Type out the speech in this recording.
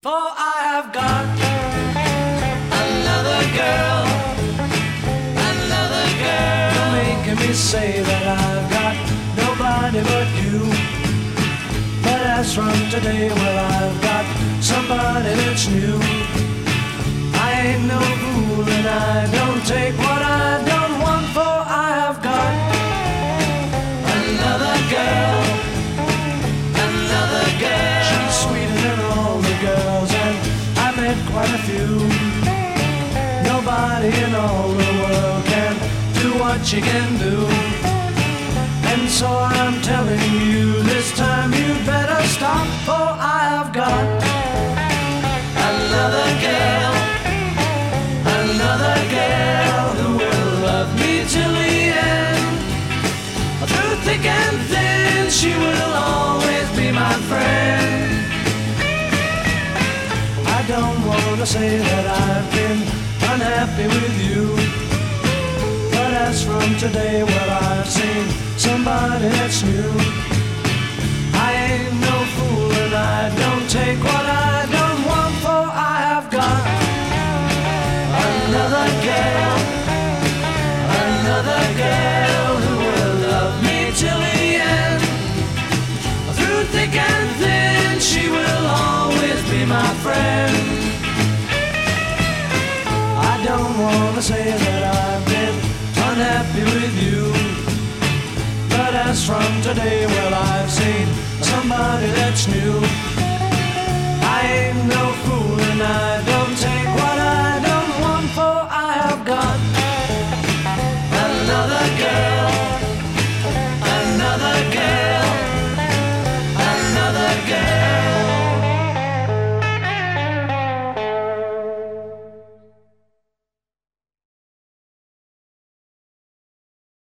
For I have got another girl, you're making me say that I've got nobody but you. But as from today, well, I've got somebody that's new. I ain't no fool and I don't take what I don't want, for I have got another girl, she's sweeter than all the girls, and I met quite a few. Nobody in all the world can do what she can do. And so I'm telling you, this time you better stop, for I have got another girl who will love me till the end. Through thick and thin, she will always be my friend. I don't want to say that I've been unhappy with you, but as from today, well, I've seen somebody that's new. I ain't no fool and I don't take what I don't want, for I have got another girl who will love me till the end. Through thick and thin, she will always be my friend. I don't want to say that I've been unhappy with you, but as from today, well, I've seen somebody that's new.